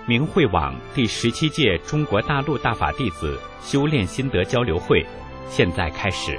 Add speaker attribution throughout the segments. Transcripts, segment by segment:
Speaker 1: 明慧网第17届中国大陆大法弟子修炼心得交流会现在开始。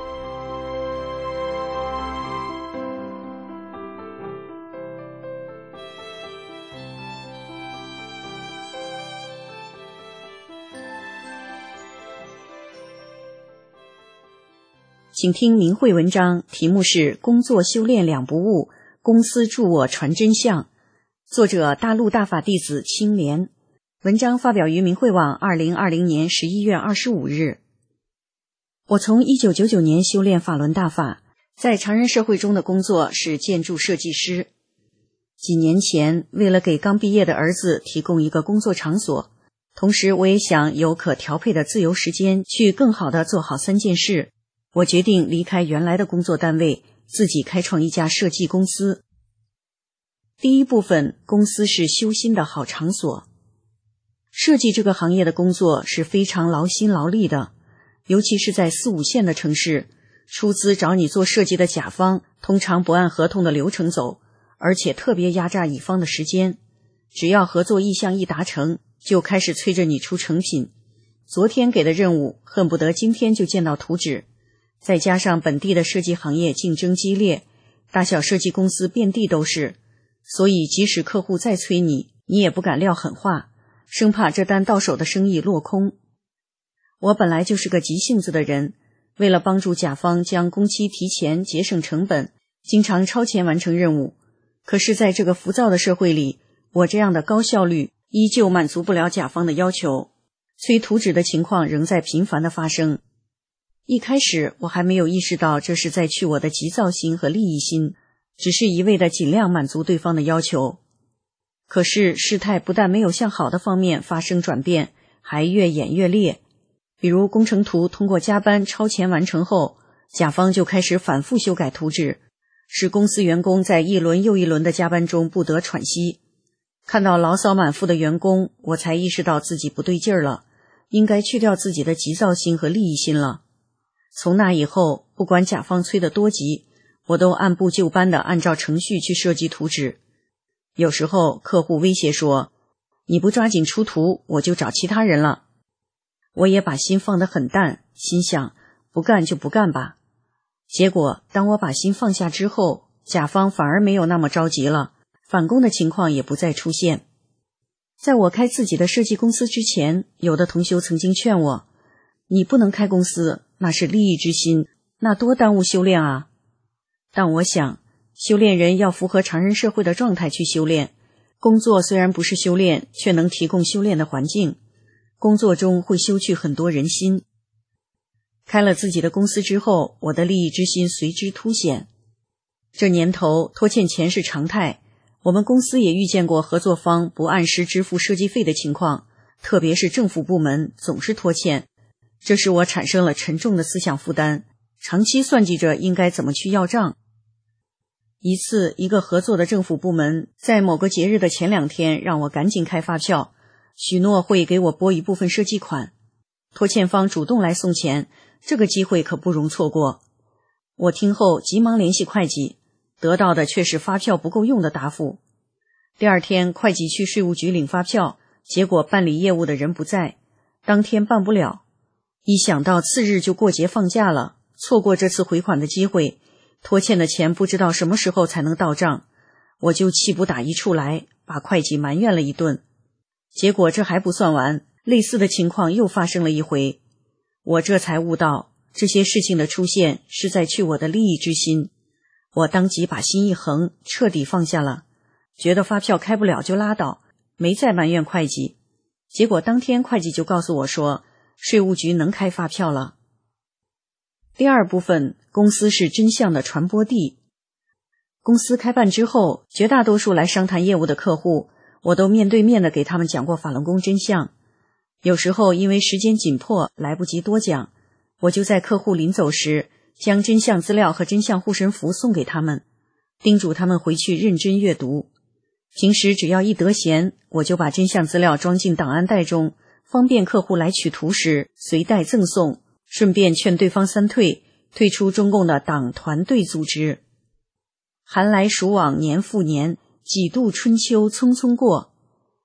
Speaker 2: 请听明慧文章，题目是工作修炼两不误，公司助我传真相，作者大陆大法弟子青莲。文章发表于明慧网2020年11月25日。我从1999年修炼法轮大法，在常人社会中的工作是建筑设计师。几年前，为了给刚毕业的儿子提供一个工作场所，同时我也想有可调配的自由时间去更好地做好3件事，我决定离开原来的工作单位，自己开创一家设计公司。第一部分，公司是修心的好场所。设计这个行业的工作是非常劳心劳力的，尤其是在4、5线的城市，出资找你做设计的甲方通常不按合同的流程走，而且特别压榨乙方的时间。只要合作意向一达成，就开始催着你出成品。昨天给的任务，恨不得今天就见到图纸。再加上本地的设计行业竞争激烈，大小设计公司遍地都是，所以即使客户再催你，你也不敢撂狠话，生怕这单到手的生意落空。我本来就是个急性子的人，为了帮助甲方将工期提前节省成本，经常超前完成任务。可是在这个浮躁的社会里，我这样的高效率依旧满足不了甲方的要求，催图纸的情况仍在频繁地发生。一开始我还没有意识到这是在去我的急躁心和利益心，只是一味地尽量满足对方的要求。可是事态不但没有向好的方面发生转变，还越演越烈。比如工程图通过加班超前完成后，甲方就开始反复修改图纸，使公司员工在一轮又一轮的加班中不得喘息。看到牢骚满腹的员工，我才意识到自己不对劲儿了，应该去掉自己的急躁心和利益心了。从那以后，不管甲方催得多急，我都按部就班地按照程序去设计图纸。有时候客户威胁说，你不抓紧出图，我就找其他人了。我也把心放得很淡，心想不干就不干吧。结果当我把心放下之后，甲方反而没有那么着急了，返工的情况也不再出现。在我开自己的设计公司之前，有的同修曾经劝我，你不能开公司，那是利益之心，那多耽误修炼啊。但我想，修炼人要符合常人社会的状态去修炼，工作虽然不是修炼，却能提供修炼的环境，工作中会修去很多人心。开了自己的公司之后，我的利益之心随之凸显。这年头拖欠钱是常态，我们公司也遇见过合作方不按时支付设计费的情况，特别是政府部门总是拖欠，这使我产生了沉重的思想负担，长期算计着应该怎么去要账。一次，一个合作的政府部门在某个节日的前2天让我赶紧开发票，许诺会给我拨一部分设计款。拖欠方主动来送钱，这个机会可不容错过。我听后急忙联系会计，得到的却是发票不够用的答复。第2天，会计去税务局领发票，结果办理业务的人不在，当天办不了。一想到次日就过节放假了，错过这次回款的机会，拖欠的钱不知道什么时候才能到账，我就气不打一处来，把会计埋怨了一顿。结果这还不算完，类似的情况又发生了一回。我这才悟到，这些事情的出现是在去我的利益之心。我当即把心一横，彻底放下了，觉得发票开不了就拉倒，没再埋怨会计。结果当天会计就告诉我说，税务局能开发票了。第2部分，公司是真相的传播地。公司开办之后，绝大多数来商谈业务的客户，我都面对面的给他们讲过法轮功真相。有时候因为时间紧迫，来不及多讲，我就在客户临走时，将真相资料和真相护身符送给他们，叮嘱他们回去认真阅读。平时只要一得闲，我就把真相资料装进档案袋中，方便客户来取图时随带赠送，顺便劝对方3退，退出中共的党团队组织。寒来暑往年复年，几度春秋匆匆过。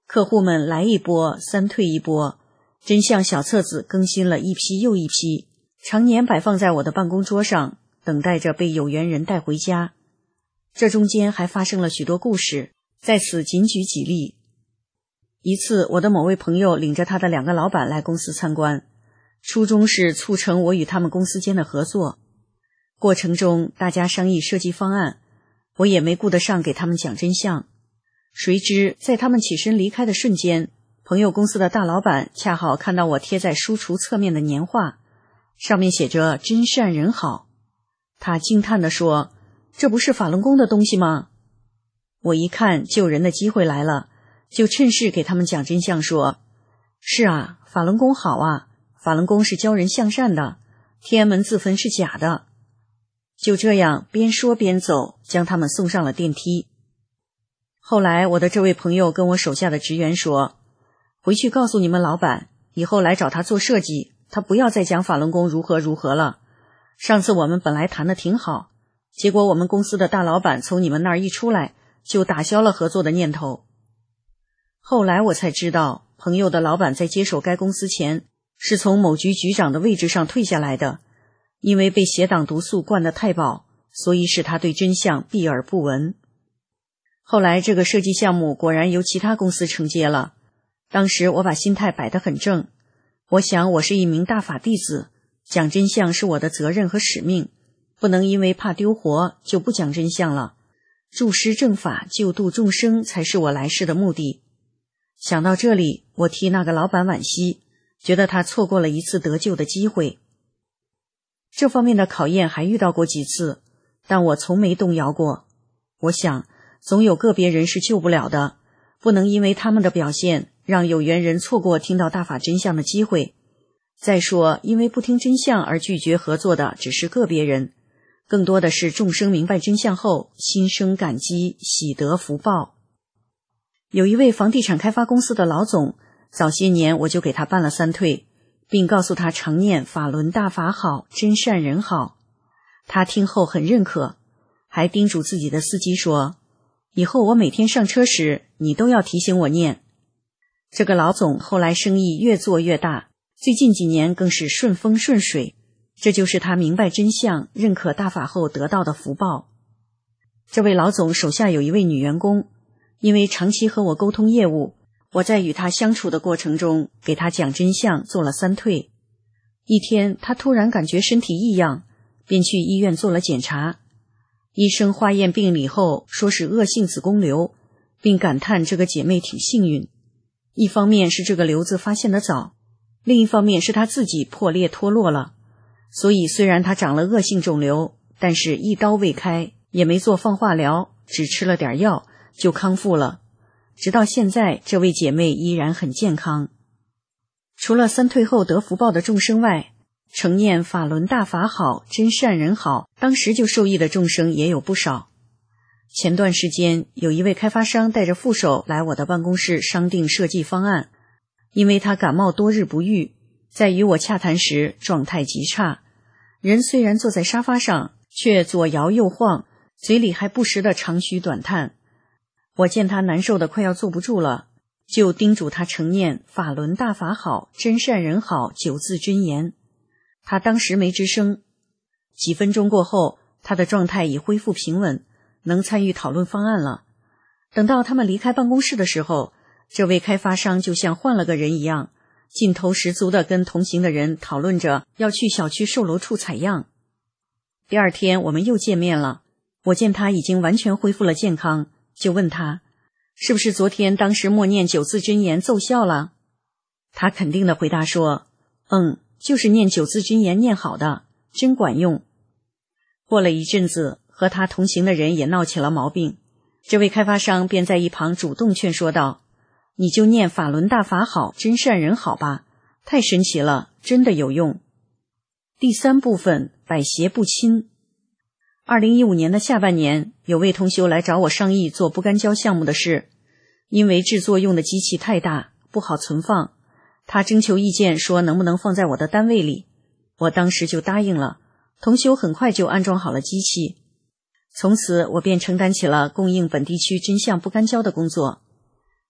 Speaker 2: 客户们来一波，三退一波，真相小册子更新了一批又一批，常年摆放在我的办公桌上，等待着被有缘人带回家。这中间还发生了许多故事，在此仅举几例。一次，我的某位朋友领着他的2个老板来公司参观，初衷是促成我与他们公司间的合作。过程中大家商议设计方案，我也没顾得上给他们讲真相。谁知在他们起身离开的瞬间，朋友公司的大老板恰好看到我贴在书橱侧面的年画，上面写着真善人好。他惊叹地说，这不是法轮功的东西吗？我一看救人的机会来了，就趁势给他们讲真相说，是啊，法轮功好啊，法轮功是教人向善的，天安门自焚是假的。就这样边说边走，将他们送上了电梯。后来我的这位朋友跟我手下的职员说，回去告诉你们老板，以后来找他做设计，他不要再讲法轮功如何如何了。上次我们本来谈得挺好，结果我们公司的大老板从你们那儿一出来，就打消了合作的念头。后来我才知道，朋友的老板在接手该公司前，是从某局局长的位置上退下来的，因为被邪党毒素灌得太饱，所以使他对真相避而不闻。后来这个设计项目果然由其他公司承接了，当时我把心态摆得很正，我想我是一名大法弟子，讲真相是我的责任和使命，不能因为怕丢活就不讲真相了，助师正法救度众生才是我来世的目的。想到这里，我替那个老板惋惜，觉得他错过了一次得救的机会。这方面的考验还遇到过几次，但我从没动摇过。我想总有个别人是救不了的，不能因为他们的表现让有缘人错过听到大法真相的机会。再说，因为不听真相而拒绝合作的只是个别人，更多的是众生明白真相后心生感激，喜得福报。有一位房地产开发公司的老总，早些年我就给他办了三退，并告诉他常念法轮大法好，真善人好。他听后很认可，还叮嘱自己的司机说，以后我每天上车时，你都要提醒我念。这个老总后来生意越做越大，最近几年更是顺风顺水，这就是他明白真相、认可大法后得到的福报。这位老总手下有一位女员工，因为长期和我沟通业务，我在与他相处的过程中，给他讲真相，做了三退。一天，他突然感觉身体异样，便去医院做了检查。医生化验病理后说是恶性子宫瘤，并感叹这个姐妹挺幸运。一方面是这个瘤子发现得早，另一方面是她自己破裂脱落了，所以虽然她长了恶性肿瘤，但是一刀未开，也没做放化疗，只吃了点药就康复了。直到现在，这位姐妹依然很健康。除了三退后得福报的众生外，承念法轮大法好，真善人好，当时就受益的众生也有不少。前段时间，有一位开发商带着副手来我的办公室商定设计方案，因为他感冒多日不愈，在与我洽谈时状态极差，人虽然坐在沙发上，却左摇右晃，嘴里还不时地长吁短叹。我见他难受得快要坐不住了，就叮嘱他承念法轮大法好，真善人好9字真言。他当时没吱声，几分钟过后，他的状态已恢复平稳，能参与讨论方案了。等到他们离开办公室的时候，这位开发商就像换了个人一样，劲头十足地跟同行的人讨论着要去小区售楼处采样。第二天我们又见面了，我见他已经完全恢复了健康，就问他是不是昨天当时默念9字真言奏效了。他肯定地回答说，就是念9字真言念好的，真管用。过了一阵子，和他同行的人也闹起了毛病，这位开发商便在一旁主动劝说道，你就念法轮大法好，真善人好吧，太神奇了，真的有用。第三部分，百邪不侵。2015年的下半年，有位同修来找我商议做不干胶项目的事，因为制作用的机器太大，不好存放，他征求意见说能不能放在我的单位里，我当时就答应了，同修很快就安装好了机器。从此我便承担起了供应本地区真相不干胶的工作。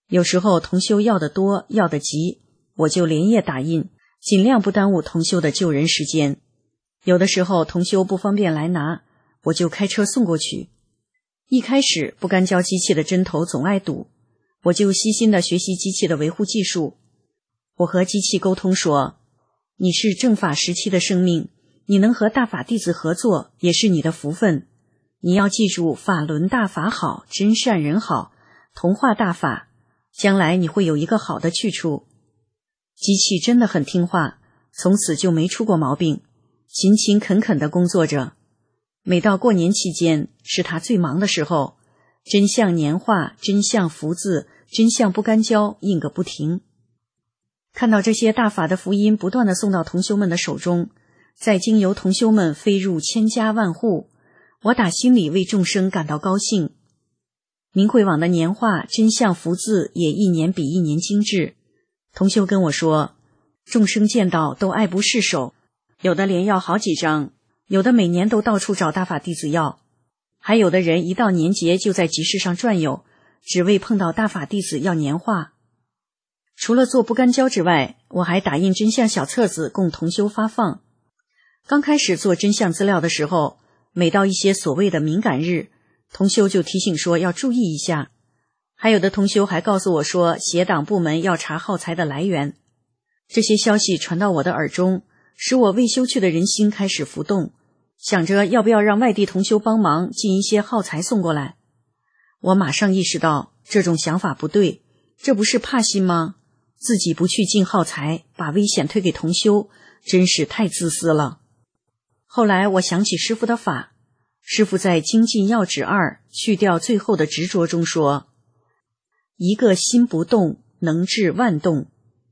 Speaker 2: 有时候同修要得多，要得急，我就连夜打印，尽量不耽误同修的救人时间。有的时候同修不方便来拿，我就开车送过去。一开始不干胶机器的针头总爱堵，我就悉心地学习机器的维护技术。我和机器沟通说，你是正法时期的生命，你能和大法弟子合作也是你的福分。你要记住法轮大法好，真善人好，同化大法，将来你会有一个好的去处。机器真的很听话，从此就没出过毛病，勤勤恳恳地工作着。每到过年期间是他最忙的时候，真相年画、真相福字、真相不干胶印个不停。看到这些大法的福音不断地送到同修们的手中，再经由同修们飞入千家万户，我打心里为众生感到高兴。明慧网的年画、真相福字也一年比一年精致。同修跟我说，众生见到都爱不释手，有的连要好几张，有的每年都到处找大法弟子要，还有的人一到年节就在集市上转悠，只为碰到大法弟子要年画。除了做不干胶之外，我还打印真相小册子供同修发放。刚开始做真相资料的时候，每到一些所谓的敏感日，同修就提醒说要注意一下。还有的同修还告诉我说，协党部门要查耗材的来源。这些消息传到我的耳中，使我未修去的人心开始浮动，想着要不要让外地同修帮忙进一些耗材送过来。我马上意识到这种想法不对，这不是怕心吗？自己不去进耗材，把危险推给同修，真是太自私了。后来我想起师父的法，师父在精进要旨2去掉最后的执着中说，一个心不动，能治万动。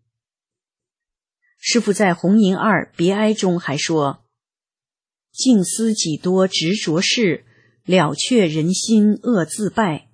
Speaker 2: 师父在红银2别哀中还说，静思几多执着事，了却人心恶自败。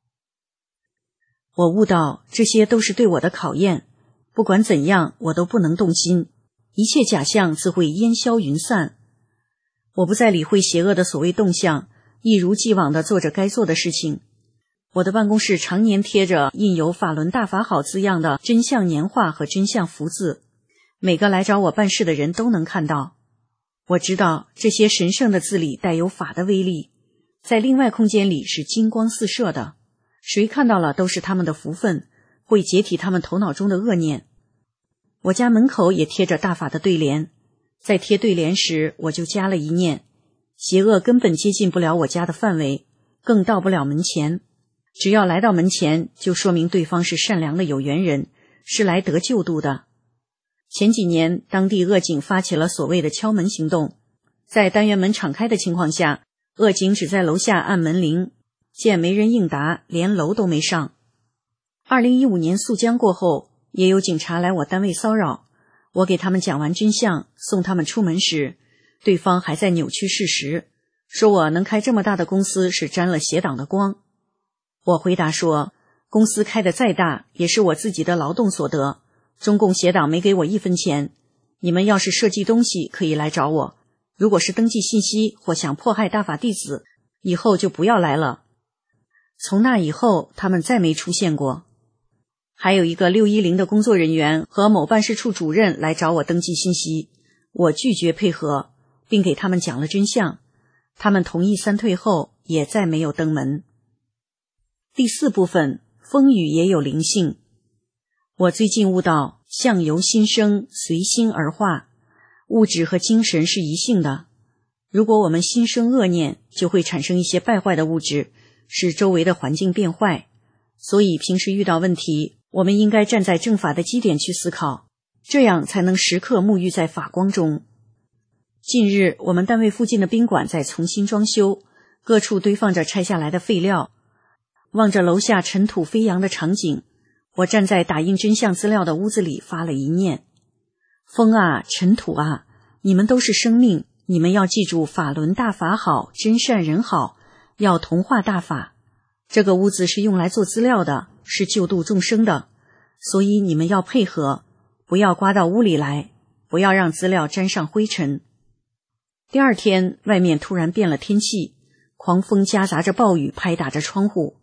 Speaker 2: 我悟到这些都是对我的考验，不管怎样我都不能动心，一切假象自会烟消云散。我不再理会邪恶的所谓动向，一如既往地做着该做的事情。我的办公室常年贴着印有法轮大法好字样的真相年画和真相福字，每个来找我办事的人都能看到。我知道这些神圣的字里带有法的威力，在另外空间里是金光四射的，谁看到了都是他们的福分，会解体他们头脑中的恶念。我家门口也贴着大法的对联，在贴对联时我就加了一念，邪恶根本接近不了我家的范围，更到不了门前，只要来到门前，就说明对方是善良的有缘人，是来得救度的。前几年当地恶警发起了所谓的敲门行动，在单元门敞开的情况下，恶警只在楼下按门铃，见没人应答，连楼都没上。2015年肃江过后，也有警察来我单位骚扰，我给他们讲完真相，送他们出门时，对方还在扭曲事实，说我能开这么大的公司是沾了邪党的光。我回答说，公司开得再大也是我自己的劳动所得，中共邪党没给我1分钱，你们要是设计东西可以来找我，如果是登记信息或想迫害大法弟子，以后就不要来了。从那以后他们再没出现过。还有一个610的工作人员和某办事处主任来找我登记信息，我拒绝配合，并给他们讲了真相，他们同意3退后也再没有登门。第4部分，风雨也有灵性。我最近悟到相由心生，随心而化，物质和精神是一性的。如果我们心生恶念，就会产生一些败坏的物质，使周围的环境变坏。所以平时遇到问题，我们应该站在正法的基点去思考，这样才能时刻沐浴在法光中。近日我们单位附近的宾馆在重新装修，各处堆放着拆下来的废料，望着楼下尘土飞扬的场景，我站在打印真相资料的屋子里发了一念，风啊，尘土啊，你们都是生命，你们要记住法轮大法好，真善人好，要同化大法。这个屋子是用来做资料的，是救度众生的，所以你们要配合，不要刮到屋里来，不要让资料沾上灰尘。第2天外面突然变了天气，狂风夹杂着暴雨拍打着窗户，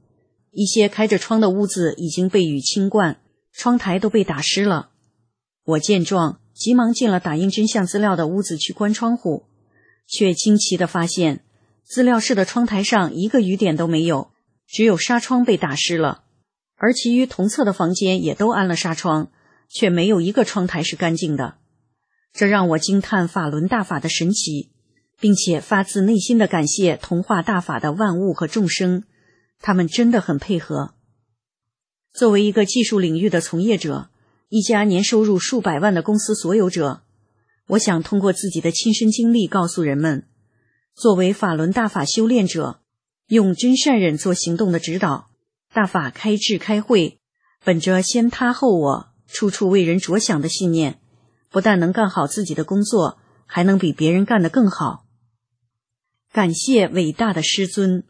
Speaker 2: 一些开着窗的屋子已经被雨侵灌，窗台都被打湿了。我见状，急忙进了打印真相资料的屋子去关窗户，却惊奇地发现，资料室的窗台上一个雨点都没有，只有纱窗被打湿了，而其余同侧的房间也都安了纱窗，却没有一个窗台是干净的。这让我惊叹法轮大法的神奇，并且发自内心的感谢同化大法的万物和众生，他们真的很配合。作为一个技术领域的从业者，一家年收入数百万的公司所有者，我想通过自己的亲身经历告诉人们，作为法轮大法修炼者，用真善忍做行动的指导，大法开智开慧，本着先他后我，处处为人着想的信念，不但能干好自己的工作，还能比别人干得更好。感谢伟大的师尊。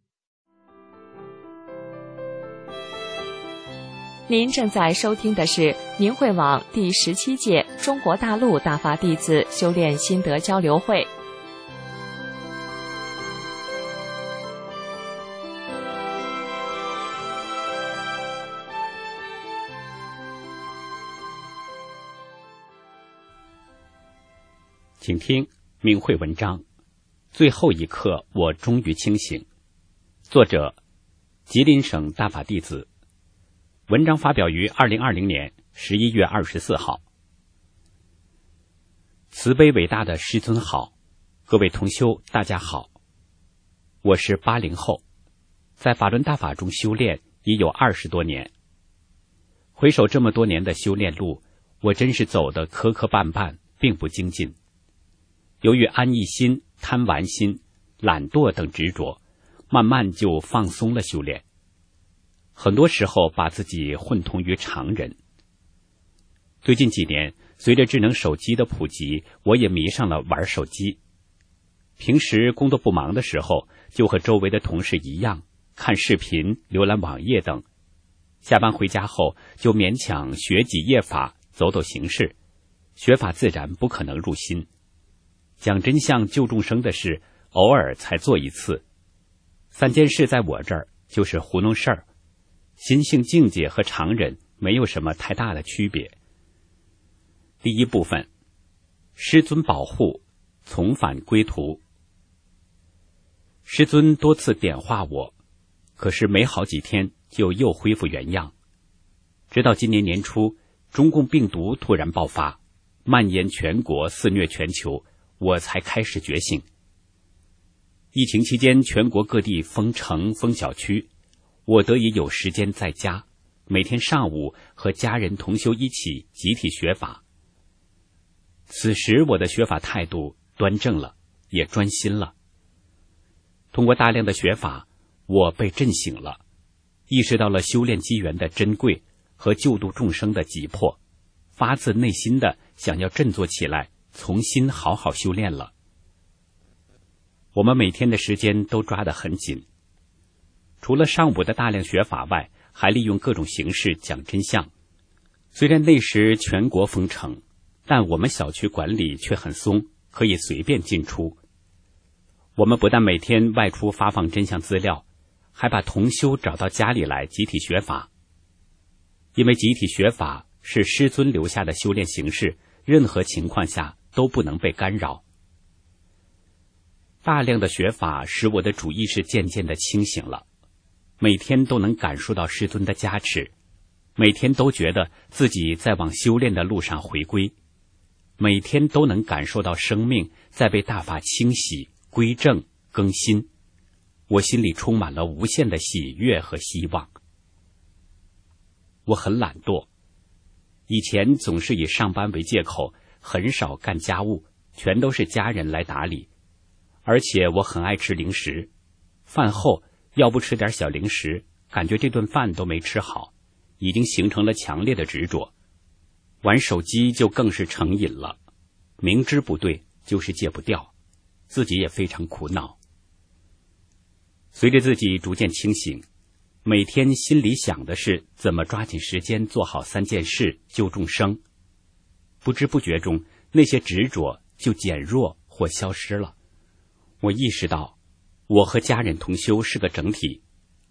Speaker 3: 您正在收听的是明慧网第17届中国大陆大法弟子修炼心得交流会。
Speaker 1: 请听明慧文章，最后一刻我终于清醒。作者吉林省大法弟子。文章发表于2020年11月24号。慈悲伟大的师尊好，各位同修大家好。我是80后，在法轮大法中修炼已有20多年。回首这么多年的修炼路，我真是走得磕磕绊绊，并不精进。由于安逸心、贪玩心、懒惰等执着，慢慢就放松了修炼。很多时候把自己混同于常人。最近几年，随着智能手机的普及，我也迷上了玩手机。平时工作不忙的时候，就和周围的同事一样，看视频、浏览网页等。下班回家后，就勉强学几页法，走走形式，学法自然不可能入心。讲真相救众生的事，偶尔才做一次。3件事在我这儿就是糊弄事儿。心性境界和常人没有什么太大的区别。第一部分，师尊保护，从返归途。师尊多次点化我，可是没好几天就又恢复原样。直到今年年初，中共病毒突然爆发，蔓延全国，肆虐全球，我才开始觉醒。疫情期间，全国各地封城、封小区，我得以有时间在家，每天上午和家人同修一起集体学法。此时我的学法态度端正了，也专心了。通过大量的学法，我被震醒了，意识到了修炼机缘的珍贵和救度众生的急迫，发自内心的想要振作起来，重新好好修炼了。我们每天的时间都抓得很紧，除了上午的大量学法外，还利用各种形式讲真相。虽然那时全国封城，但我们小区管理却很松，可以随便进出。我们不但每天外出发放真相资料，还把同修找到家里来集体学法。因为集体学法是师尊留下的修炼形式，任何情况下都不能被干扰。大量的学法使我的主意识渐渐的清醒了，每天都能感受到师尊的加持，每天都觉得自己在往修炼的路上回归，每天都能感受到生命在被大法清洗、归正、更新，我心里充满了无限的喜悦和希望。我很懒惰，以前总是以上班为借口，很少干家务，全都是家人来打理。而且我很爱吃零食，饭后要不吃点小零食，感觉这顿饭都没吃好，已经形成了强烈的执着。玩手机就更是成瘾了，明知不对，就是戒不掉，自己也非常苦恼。随着自己逐渐清醒，每天心里想的是怎么抓紧时间做好3件事救众生，不知不觉中那些执着就减弱或消失了。我意识到我和家人同修是个整体，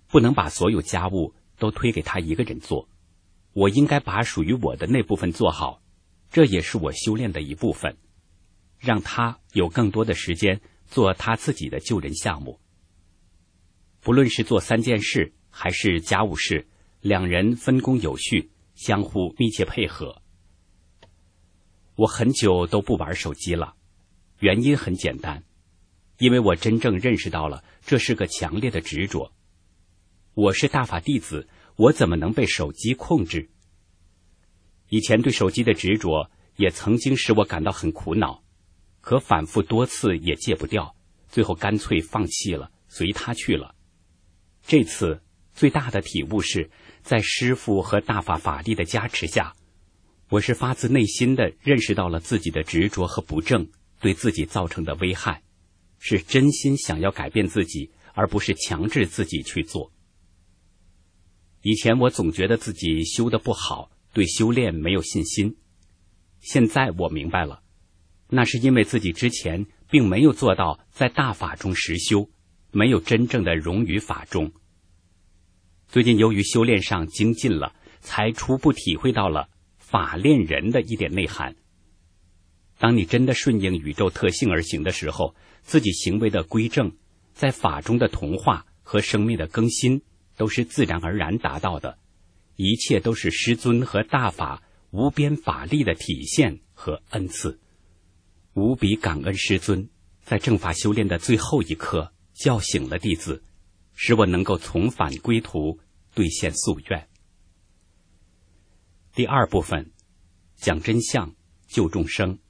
Speaker 1: 不能把所有家务都推给他一个人做，我应该把属于我的那部分做好，这也是我修炼的一部分，让他有更多的时间做他自己的救人项目。不论是做3件事还是家务事，两人分工有序，相互密切配合。我很久都不玩手机了，原因很简单，因为我真正认识到了这是个强烈的执着。我是大法弟子，我怎么能被手机控制？以前对手机的执着也曾经使我感到很苦恼，可反复多次也戒不掉，最后干脆放弃了，随他去了。这次最大的体悟是，在师父和大法法力的加持下，我是发自内心的认识到了自己的执着和不正对自己造成的危害，是真心想要改变自己，而不是强制自己去做。以前我总觉得自己修得不好，对修炼没有信心。现在我明白了，那是因为自己之前并没有做到在大法中实修，没有真正的融于法中。最近由于修炼上精进了，才初步体会到了法炼人的一点内涵。当你真的顺应宇宙特性而行的时候，自己行为的归正，在法中的同化和生命的更新都是自然而然达到的，一切都是师尊和大法无边法力的体现和恩赐。无比感恩师尊在正法修炼的最后一刻叫醒了弟子，使我能够重返归途，兑现夙愿。第2部分，讲真相，救众生。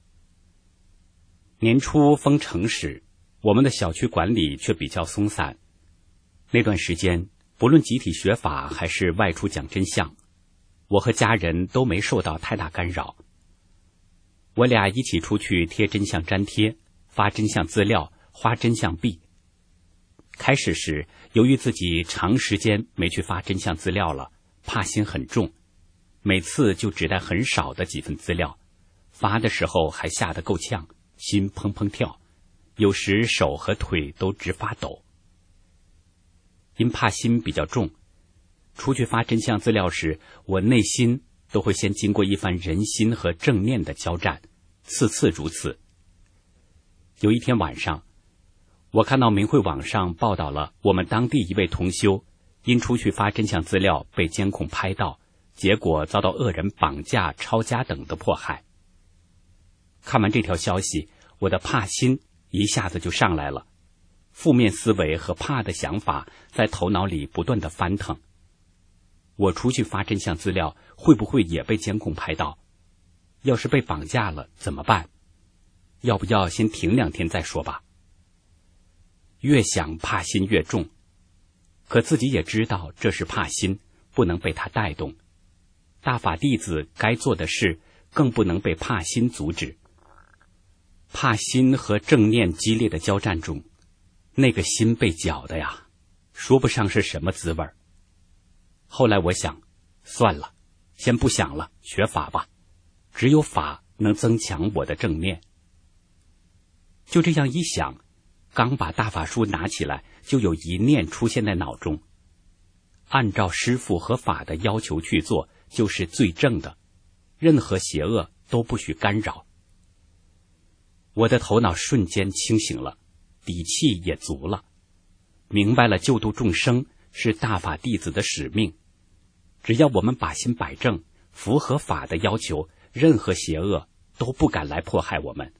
Speaker 1: 年初封城时，我们的小区管理却比较松散。那段时间，不论集体学法还是外出讲真相，我和家人都没受到太大干扰。我俩一起出去贴真相粘贴，发真相资料，花真相币。开始时，由于自己长时间没去发真相资料了，怕心很重，每次就只带很少的几份资料，发的时候还吓得够呛，心砰砰跳，有时手和腿都直发抖。因怕心比较重，出去发真相资料时，我内心都会先经过一番人心和正念的交战，次次如此。有一天晚上，我看到明慧网上报道了我们当地一位同修因出去发真相资料被监控拍到，结果遭到恶人绑架、抄家等的迫害。看完这条消息，我的怕心一下子就上来了，负面思维和怕的想法在头脑里不断的翻腾。我出去发真相资料，会不会也被监控拍到？要是被绑架了怎么办？要不要先停2天再说吧？越想怕心越重，可自己也知道这是怕心，不能被它带动。大法弟子该做的事，更不能被怕心阻止。怕心和正念激烈的交战中，那个心被搅的呀，说不上是什么滋味。后来我想，算了，先不想了，学法吧，只有法能增强我的正念。就这样一想，刚把大法书拿起来，就有一念出现在脑中，按照师父和法的要求去做，就是最正的，任何邪恶都不许干扰。我的头脑瞬间清醒了，底气也足了，明白了救度众生是大法弟子的使命。只要我们把心摆正，符合法的要求，任何邪恶都不敢来迫害我们。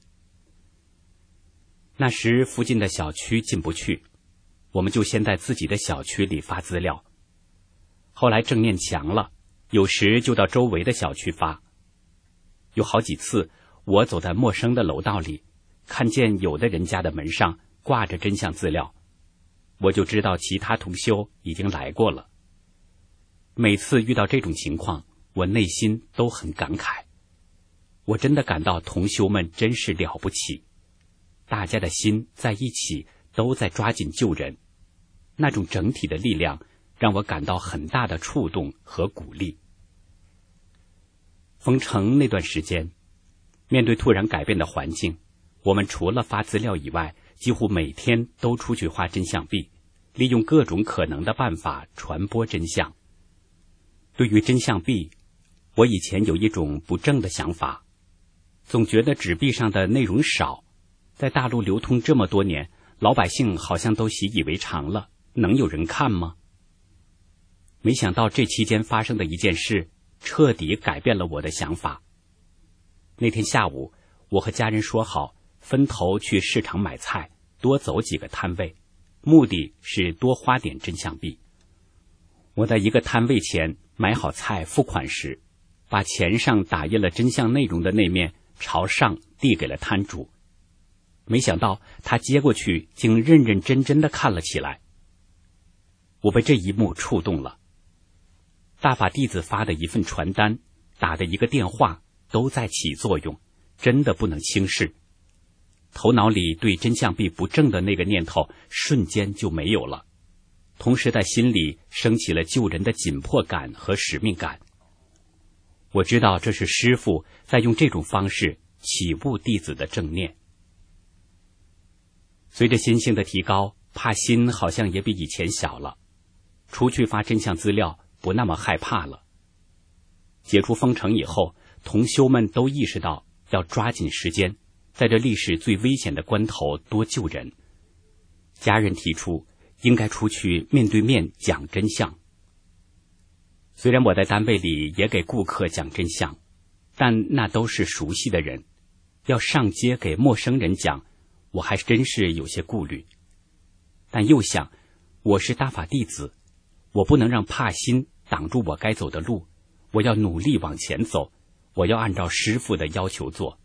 Speaker 1: 那时附近的小区进不去，我们就先在自己的小区里发资料。后来正念强了，有时就到周围的小区发。有好几次，我走在陌生的楼道里，看见有的人家的门上挂着真相资料，我就知道其他同修已经来过了。每次遇到这种情况，我内心都很感慨。我真的感到同修们真是了不起，大家的心在一起，都在抓紧救人，那种整体的力量让我感到很大的触动和鼓励。封城那段时间，面对突然改变的环境，我们除了发资料以外，几乎每天都出去花真相币， 利用各种可能的办法传播真相。对于真相币，我以前有一种不正的想法，总觉得纸币上的内容少，在大陆流通这么多年，老百姓好像都习以为常了，能有人看吗？没想到这期间发生的一件事，彻底改变了我的想法。那天下午，我和家人说好，分头去市场买菜，多走几个摊位，目的是多花点真相币。我在一个摊位前买好菜付款时，把钱上打印了真相内容的那面朝上递给了摊主。没想到他接过去竟认认真真地看了起来。我被这一幕触动了。大法弟子发的一份传单，打的一个电话，都在起作用，真的不能轻视。头脑里对真相币不正的那个念头瞬间就没有了，同时在心里升起了救人的紧迫感和使命感。我知道这是师父在用这种方式启悟弟子的正念。随着心性的提高，怕心好像也比以前小了，出去发真相资料不那么害怕了。解除封城以后，同修们都意识到要抓紧时间，在这历史最危险的关头多救人。家人提出应该出去面对面讲真相。虽然我在单位里也给顾客讲真相，但那都是熟悉的人，要上街给陌生人讲，我还真是有些顾虑。但又想，我是大法弟子，我不能让怕心挡住我该走的路，我要努力往前走，我要按照师父的要求做。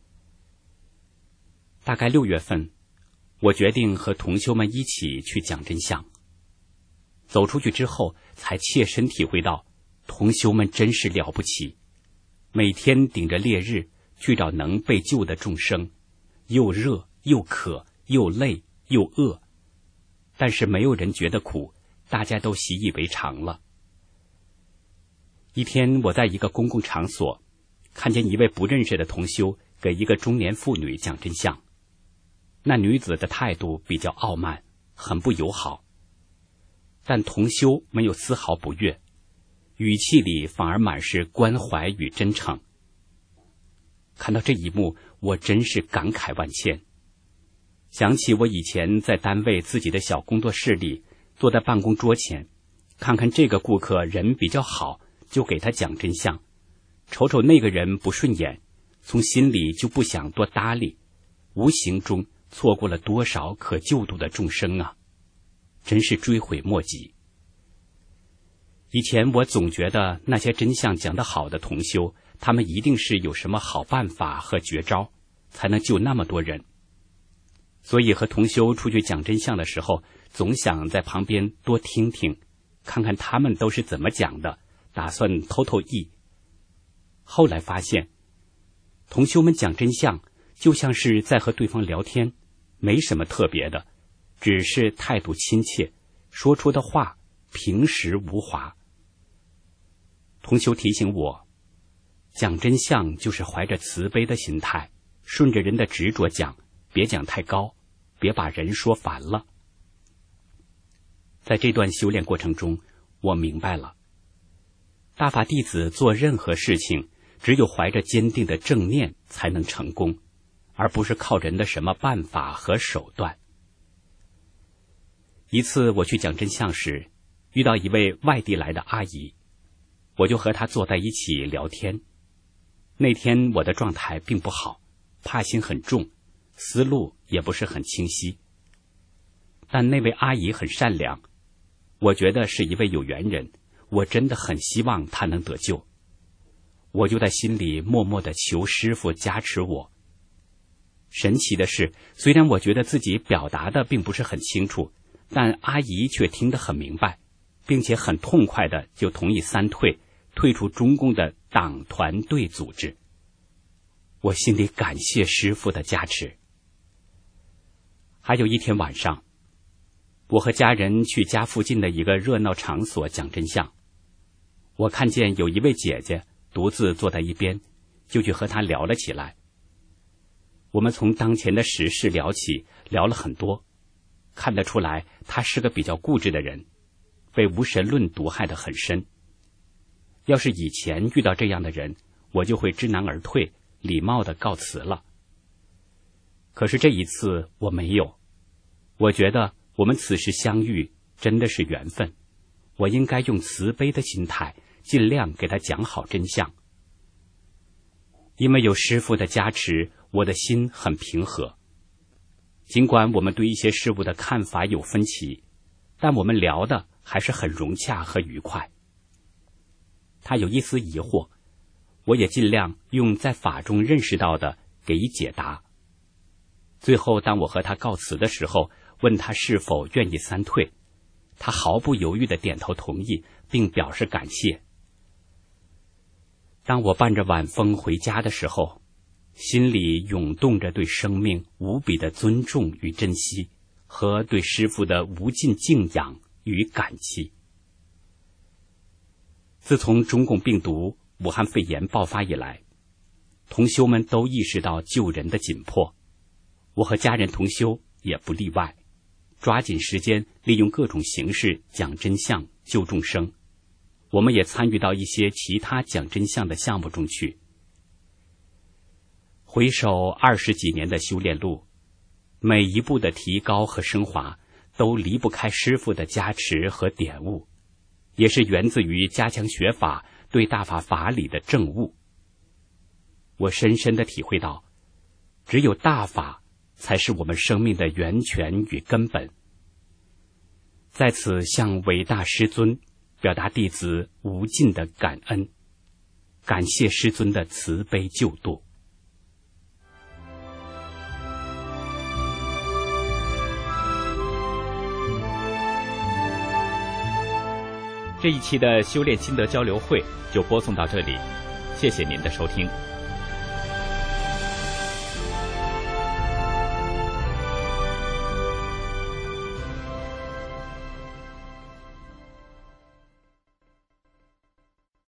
Speaker 1: 大概6月份，我决定和同修们一起去讲真相。走出去之后，才切身体会到同修们真是了不起，每天顶着烈日去找能被救的众生，又热又渴又累又饿，但是没有人觉得苦，大家都习以为常了。一天，我在一个公共场所看见一位不认识的同修给一个中年妇女讲真相，那女子的态度比较傲慢，很不友好，但同修没有丝毫不悦，语气里反而满是关怀与真诚。看到这一幕，我真是感慨万千，想起我以前在单位自己的小工作室里，坐在办公桌前，看看这个顾客人比较好，就给他讲真相，瞅瞅那个人不顺眼，从心里就不想多搭理，无形中错过了多少可救度的众生啊，真是追悔莫及。以前我总觉得那些真相讲得好的同修，他们一定是有什么好办法和绝招，才能救那么多人。所以和同修出去讲真相的时候，总想在旁边多听听，看看他们都是怎么讲的，打算透透意。后来发现，同修们讲真相就像是在和对方聊天，没什么特别的，只是态度亲切，说出的话平实无华。同修提醒我，讲真相就是怀着慈悲的心态，顺着人的执着讲，别讲太高，别把人说烦了。在这段修炼过程中，我明白了，大法弟子做任何事情，只有怀着坚定的正念才能成功，而不是靠人的什么办法和手段。一次我去讲真相时，遇到一位外地来的阿姨，我就和她坐在一起聊天。那天我的状态并不好，怕心很重，思路也不是很清晰。但那位阿姨很善良，我觉得是一位有缘人，我真的很希望她能得救。我就在心里默默地求师父加持我。神奇的是，虽然我觉得自己表达的并不是很清楚，但阿姨却听得很明白，并且很痛快的就同意3退，退出中共的党团队组织。我心里感谢师父的加持。还有一天晚上，我和家人去家附近的一个热闹场所讲真相。我看见有一位姐姐独自坐在一边，就去和她聊了起来。我们从当前的时事聊起，聊了很多。 看得出来他是个比较固执的人，被无神论毒害得很深。要是以前遇到这样的人，我就会知难而退，礼貌地告辞了。可是这一次我没有，我觉得我们此时相遇真的是缘分，我应该用慈悲的心态，尽量给他讲好真相。因为有师父的加持，我的心很平和。尽管我们对一些事物的看法有分歧，但我们聊的还是很融洽和愉快。他有一丝疑惑，我也尽量用在法中认识到的给予解答。最后当我和他告辞的时候，问他是否愿意三退，他毫不犹豫地点头同意，并表示感谢。当我伴着晚风回家的时候，心里涌动着对生命无比的尊重与珍惜，和对师父的无尽敬仰与感激。自从中共病毒武汉肺炎爆发以来，同修们都意识到救人的紧迫，我和家人同修也不例外，抓紧时间利用各种形式讲真相救众生。我们也参与到一些其他讲真相的项目中去。回首20几年的修炼路，每一步的提高和升华都离不开师父的加持和点悟，也是源自于加强学法对大法法理的证悟。我深深地体会到，只有大法才是我们生命的源泉与根本。在此向伟大师尊表达弟子无尽的感恩，感谢师尊的慈悲救度。这一期的修炼心得交流会就播送到这里，谢谢您的收听。